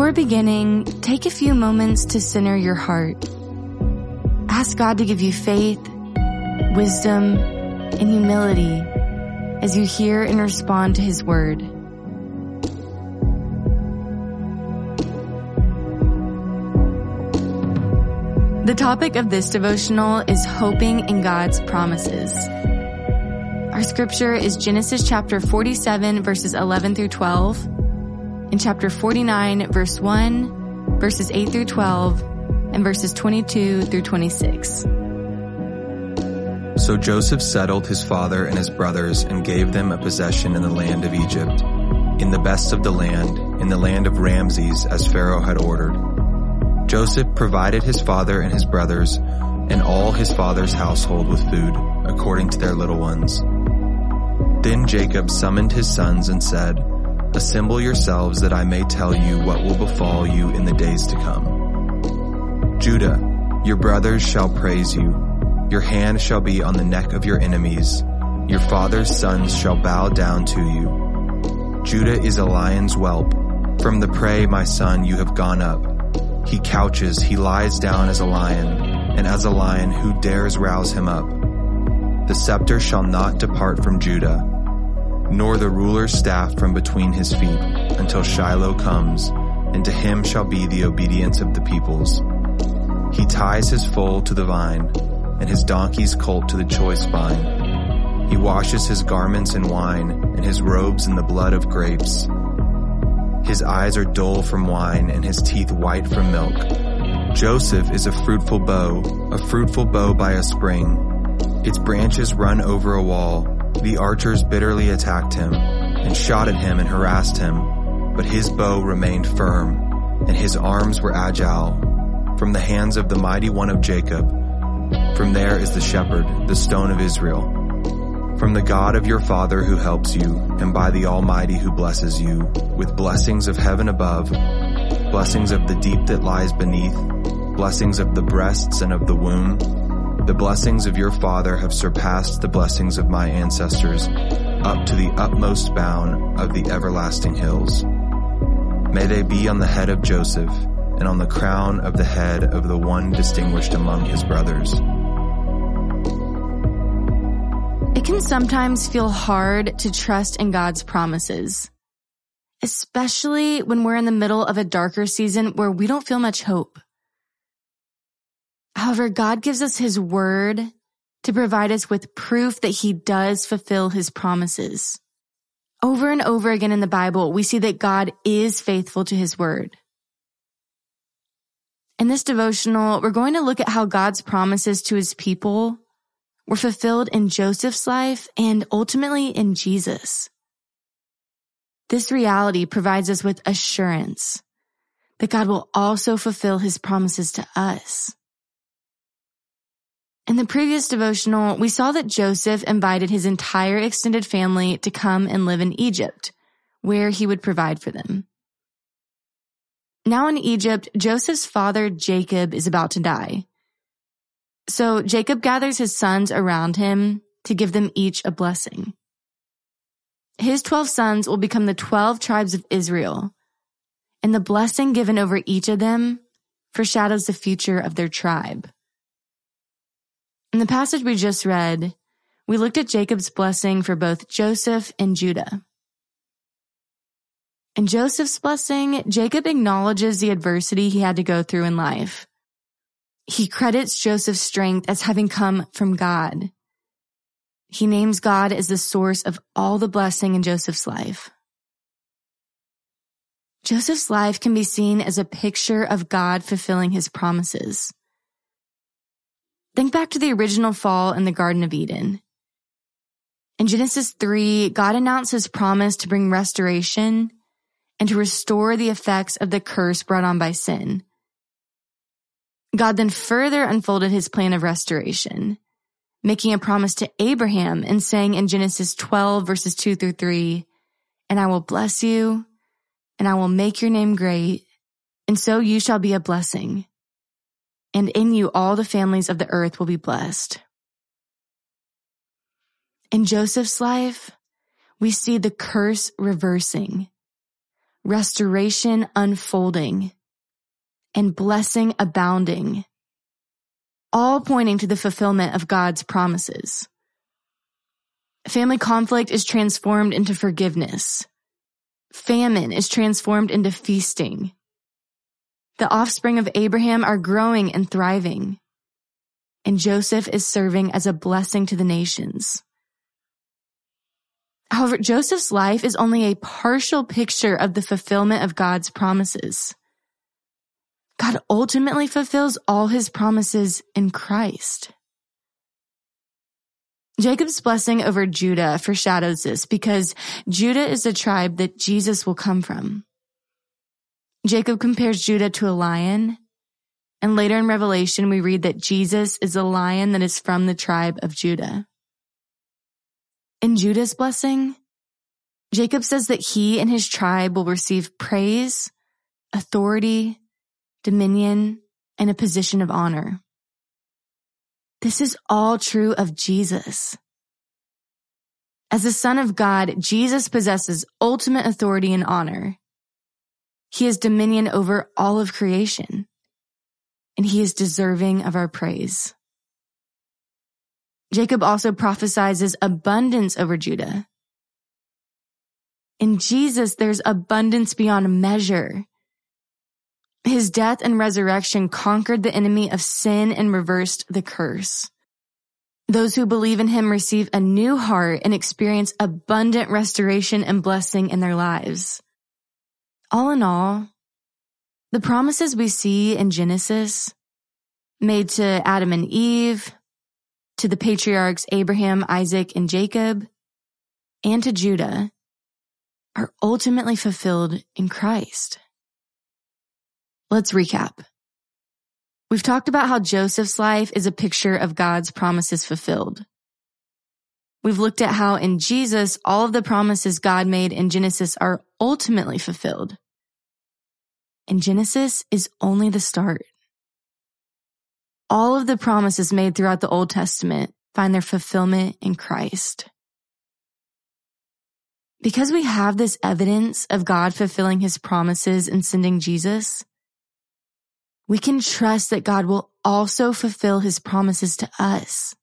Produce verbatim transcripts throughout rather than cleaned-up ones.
Before beginning, take a few moments to center your heart. Ask God to give you faith, wisdom, and humility as you hear and respond to His word. The topic of this devotional is hoping in God's promises. Our scripture is Genesis chapter forty-seven, verses eleven through twelve, and chapter forty-nine, verse one, verses eight through twelve, and verses twenty-two through twenty-six. So Joseph settled his father and his brothers and gave them a possession in the land of Egypt, in the best of the land, in the land of Ramses, as Pharaoh had ordered. Joseph provided his father and his brothers and all his father's household with food, according to their little ones. Then Jacob summoned his sons and said, "Assemble yourselves that I may tell you what will befall you in the days to come. Judah, your brothers shall praise you. Your hand shall be on the neck of your enemies. Your father's sons shall bow down to you. Judah is a lion's whelp. From the prey, my son, you have gone up. He couches, he lies down as a lion, and as a lion who dares rouse him up. The scepter shall not depart from Judah, nor the ruler's staff from between his feet, until Shiloh comes, and to him shall be the obedience of the peoples. He ties his foal to the vine, and his donkey's colt to the choice vine. He washes his garments in wine, and his robes in the blood of grapes. His eyes are dull from wine, and his teeth white from milk. Joseph is a fruitful bow, a fruitful bow by a spring. Its branches run over a wall. The archers bitterly attacked him, and shot at him and harassed him. But his bow remained firm, and his arms were agile. From the hands of the mighty one of Jacob, from there is the shepherd, the stone of Israel. From the God of your father who helps you, and by the Almighty who blesses you, with blessings of heaven above, blessings of the deep that lies beneath, blessings of the breasts and of the womb. The blessings of your father have surpassed the blessings of my ancestors, up to the utmost bound of the everlasting hills. May they be on the head of Joseph, and on the crown of the head of the one distinguished among his brothers. It can sometimes feel hard to trust in God's promises, especially when we're in the middle of a darker season where we don't feel much hope. However, God gives us His word to provide us with proof that He does fulfill His promises. Over and over again in the Bible, we see that God is faithful to His word. In this devotional, we're going to look at how God's promises to His people were fulfilled in Joseph's life and ultimately in Jesus. This reality provides us with assurance that God will also fulfill His promises to us. In the previous devotional, we saw that Joseph invited his entire extended family to come and live in Egypt, where he would provide for them. Now in Egypt, Joseph's father Jacob is about to die. So Jacob gathers his sons around him to give them each a blessing. His twelve sons will become the twelve tribes of Israel, and the blessing given over each of them foreshadows the future of their tribe. In the passage we just read, we looked at Jacob's blessing for both Joseph and Judah. In Joseph's blessing, Jacob acknowledges the adversity he had to go through in life. He credits Joseph's strength as having come from God. He names God as the source of all the blessing in Joseph's life. Joseph's life can be seen as a picture of God fulfilling His promises. Think back to the original fall in the Garden of Eden. In Genesis three, God announced His promise to bring restoration and to restore the effects of the curse brought on by sin. God then further unfolded His plan of restoration, making a promise to Abraham and saying in Genesis twelve, verses two through three, "And I will bless you, and I will make your name great, and so you shall be a blessing. And in you all the families of the earth will be blessed." In Joseph's life, we see the curse reversing. restoration unfolding, and blessing abounding, all pointing to the fulfillment of God's promises. Family conflict is transformed into forgiveness. Famine is transformed into feasting. The offspring of Abraham are growing and thriving, and Joseph is serving as a blessing to the nations. However, Joseph's life is only a partial picture of the fulfillment of God's promises. God ultimately fulfills all his promises in Christ. Jacob's blessing over Judah foreshadows this because Judah is the tribe that Jesus will come from. Jacob compares Judah to a lion, and later in Revelation we read that Jesus is a lion that is from the tribe of Judah. In Judah's blessing, Jacob says that he and his tribe will receive praise, authority, dominion, and a position of honor. This is all true of Jesus. As the Son of God, Jesus possesses ultimate authority and honor. He has dominion over all of creation, and he is deserving of our praise. Jacob also prophesies abundance over Judah. In Jesus, there's abundance beyond measure. His death and resurrection conquered the enemy of sin and reversed the curse. Those who believe in him receive a new heart and experience abundant restoration and blessing in their lives. All in all, the promises we see in Genesis, made to Adam and Eve, to the patriarchs Abraham, Isaac, and Jacob, and to Judah, are ultimately fulfilled in Christ. Let's recap. We've talked about how Joseph's life is a picture of God's promises fulfilled. We've looked at how in Jesus, all of the promises God made in Genesis are ultimately fulfilled. And Genesis is only the start. All of the promises made throughout the Old Testament find their fulfillment in Christ. Because we have this evidence of God fulfilling his promises and sending Jesus, we can trust that God will also fulfill his promises to us.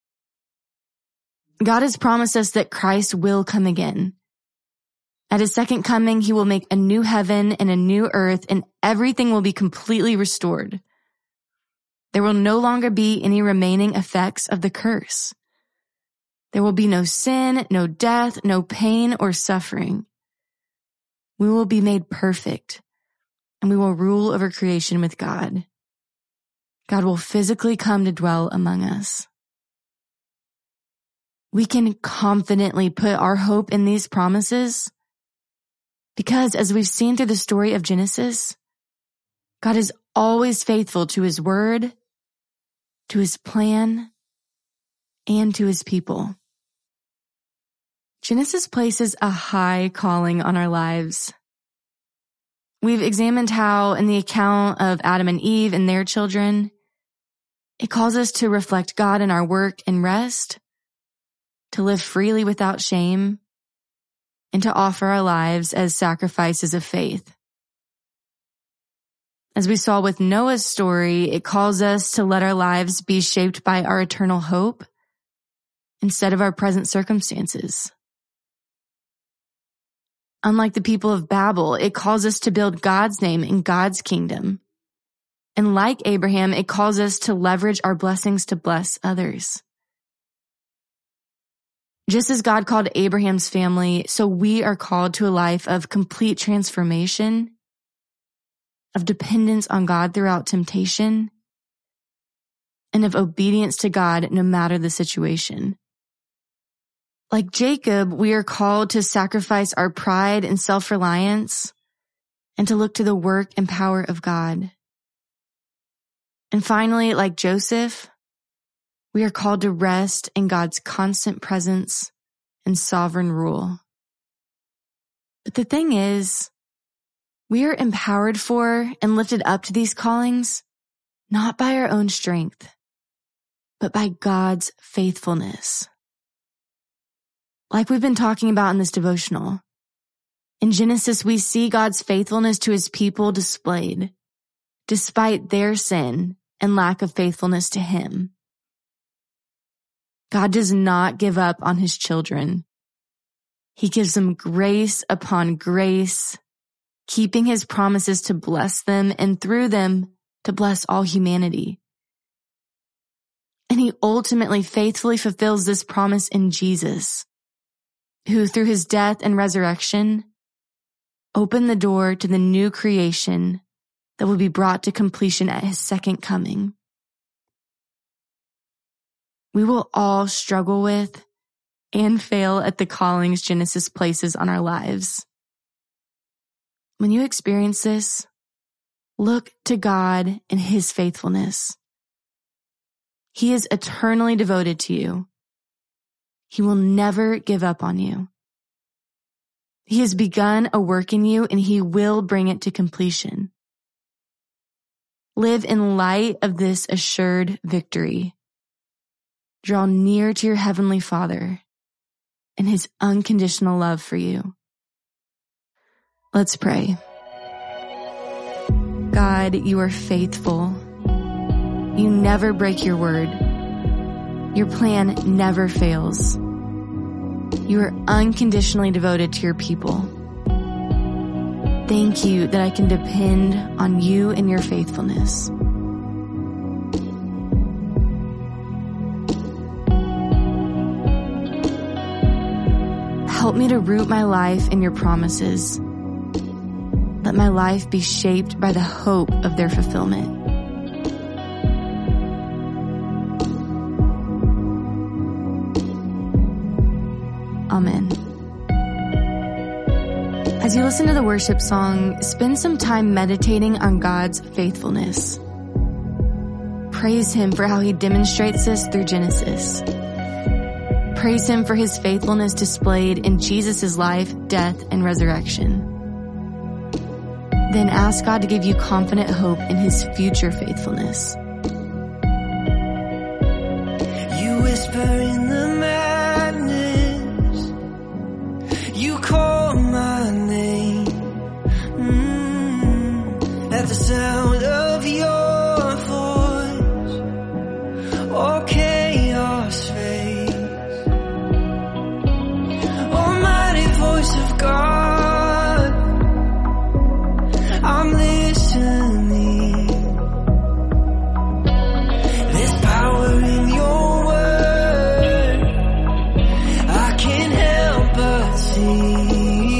God has promised us that Christ will come again. At his second coming, he will make a new heaven and a new earth, and everything will be completely restored. There will no longer be any remaining effects of the curse. There will be no sin, no death, no pain or suffering. We will be made perfect, and we will rule over creation with God. God will physically come to dwell among us. We can confidently put our hope in these promises because, as we've seen through the story of Genesis, God is always faithful to his word, to his plan, and to his people. Genesis places a high calling on our lives. We've examined how, in the account of Adam and Eve and their children, it calls us to reflect God in our work and rest, to live freely without shame, and to offer our lives as sacrifices of faith. As we saw with Noah's story, it calls us to let our lives be shaped by our eternal hope instead of our present circumstances. Unlike the people of Babel, it calls us to build God's name in God's kingdom. And like Abraham, it calls us to leverage our blessings to bless others. Just as God called Abraham's family, so we are called to a life of complete transformation, of dependence on God throughout temptation, and of obedience to God no matter the situation. Like Jacob, we are called to sacrifice our pride and self-reliance and to look to the work and power of God. And finally, like Joseph, we are called to rest in God's constant presence and sovereign rule. But the thing is, we are empowered for and lifted up to these callings, not by our own strength, but by God's faithfulness. Like we've been talking about in this devotional, In Genesis, we see God's faithfulness to his people displayed, despite their sin and lack of faithfulness to him. God does not give up on his children. He gives them grace upon grace, keeping his promises to bless them and through them to bless all humanity. And he ultimately faithfully fulfills this promise in Jesus, who through his death and resurrection opened the door to the new creation that will be brought to completion at his second coming. We will all struggle with and fail at the callings Genesis places on our lives. When you experience this, look to God and his faithfulness. He is eternally devoted to you. He will never give up on you. He has begun a work in you and he will bring it to completion. Live in light of this assured victory. Draw near to your heavenly Father and his unconditional love for you. Let's pray. God, you are faithful. You never break your word. Your plan never fails. You are unconditionally devoted to your people. Thank you that I can depend on you and your faithfulness. Help me to root my life in your promises. Let my life be shaped by the hope of their fulfillment. Amen. As you listen to the worship song, spend some time meditating on God's faithfulness. Praise him for how he demonstrates this through Genesis. Praise him for his faithfulness displayed in Jesus' life, death, and resurrection. Then ask God to give you confident hope in his future faithfulness. You whisper in the madness, you call my name, mm, at the sound of your voice, all chaos fades. Almighty voice of God, I'm listening. There's power in your word, I can't help but see.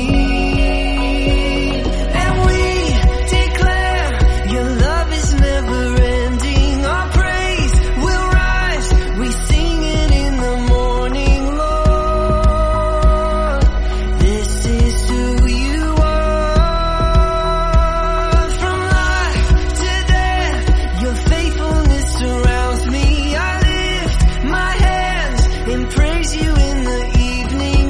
And we declare your love is never ending. Our praise will rise, we sing it in the morning, Lord. This is who you are. From life to death, your faithfulness surrounds me. I lift my hands and praise you in the evening,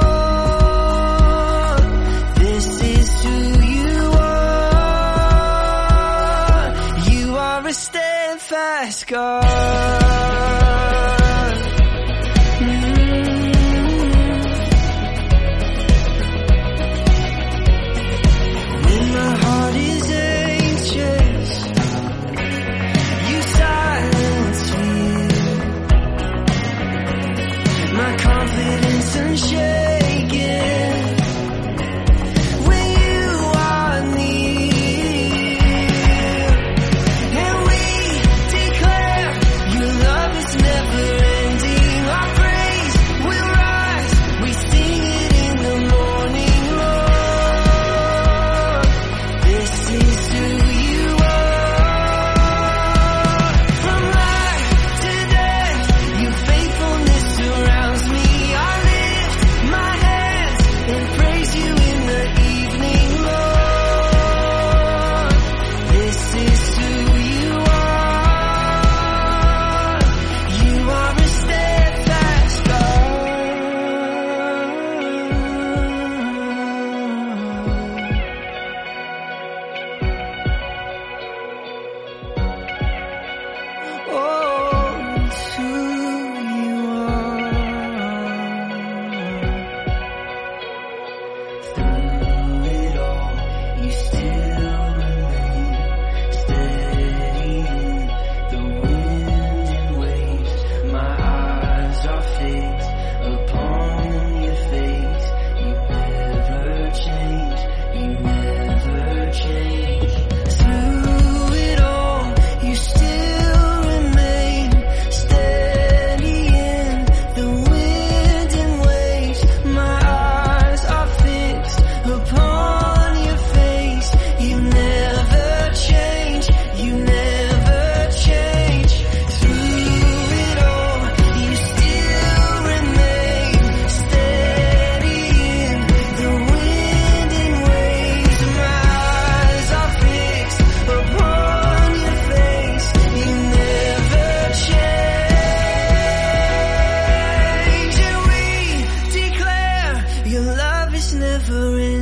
Lord. This is who you are. You are a steadfast God. When my heart is anxious, you silence fear. My confidence unshaken when you are near. And we declare your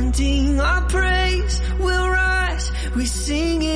anointing. Our praise will rise, we sing